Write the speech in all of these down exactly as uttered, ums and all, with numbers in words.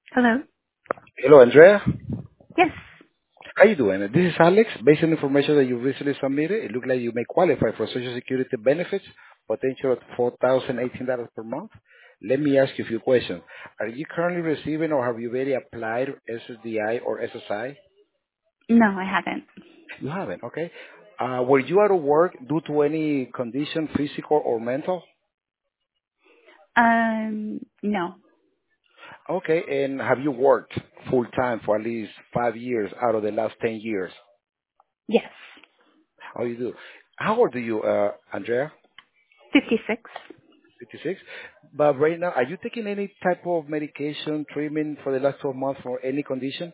Hello? Hello, Andrea. Yes. How you doing? This is Alex. Based on information that you recently submitted, it looks like you may qualify for Social Security benefits, potential of four thousand eighteen dollars per month. Let me ask you a few questions. Are you currently receiving or have you already applied S S D I or S S I? No, I haven't. You haven't, okay. Uh, were you out of work due to any condition, physical or mental? Um, no. Okay, and have you worked full time for at least five years out of the last ten years? Yes. How you do? How old are you, uh, Andrea? fifty-six. fifty-six. But right now, are you taking any type of medication, treatment for the last twelve months for any condition?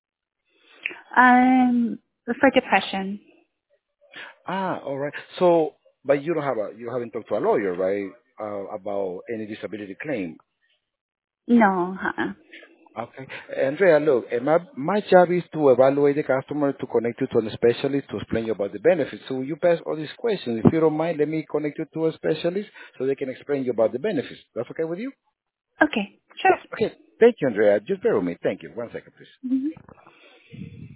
Um, for depression. Ah, all right. So, but you don't have a, you haven't talked to a lawyer, right, uh, about any disability claim? No, uh-uh. Okay. Andrea, look, eh, my, my job is to evaluate the customer, to connect you to a specialist to explain you about the benefits. So you pass all these questions. If you don't mind, let me connect you to a specialist so they can explain you about the benefits. That's okay with you? Okay, sure. Okay. Thank you, Andrea. Just bear with me. Thank you. One second, please. Mhm.